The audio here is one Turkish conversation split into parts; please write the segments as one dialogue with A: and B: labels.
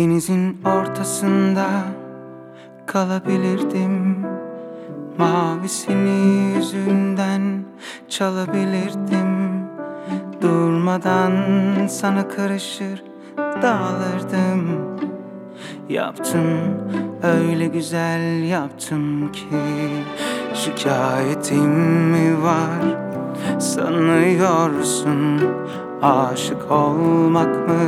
A: Denizin ortasında kalabilirdim. Mavisini yüzünden çalabilirdim. Durmadan sana karışır dağılırdım. Yaptım, öyle güzel yaptım ki şikayetim mi var sanıyorsun? Aşık olmak mı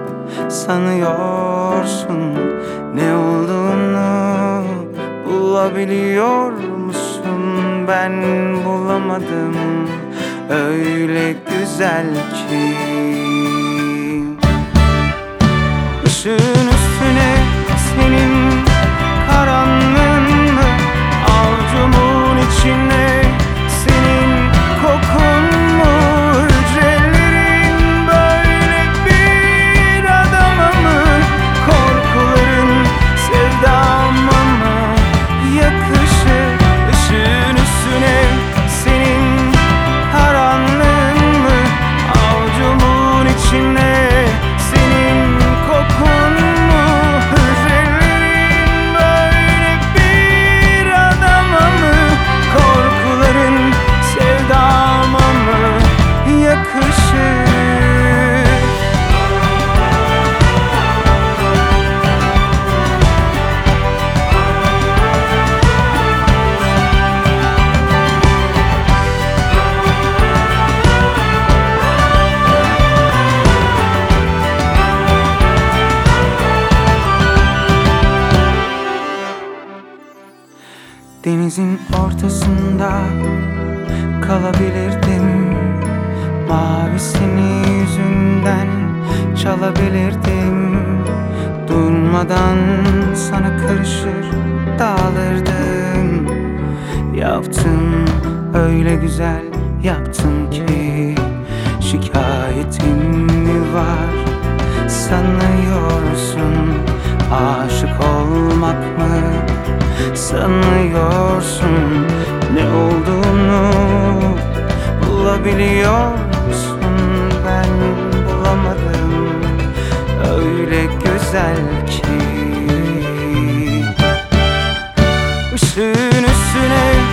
A: sanıyorsun? Ne olduğunu bulabiliyor musun? Ben bulamadım, öyle güzel ki. Işığın üstüne senin karanlığın mı? Avucumun içine senin kokun mu? Hücrelerin böyle bir adama mı? Korkuların sevdama mı yakışır? Işığın üstüne senin karanlığın mı? Avucumun içine denizin ortasında kalabilirdim. Mavisini yüzünden çalabilirdim. Durmadan sana karışır dağılırdım. Yaptım, öyle güzel yaptım ki şikayetim mi var sanıyorsun? Aşık olmak mı sanıyorsun? Ne olduğunu bulabiliyor musun? Ben bulamadım, öyle güzel ki. Işığın üstüne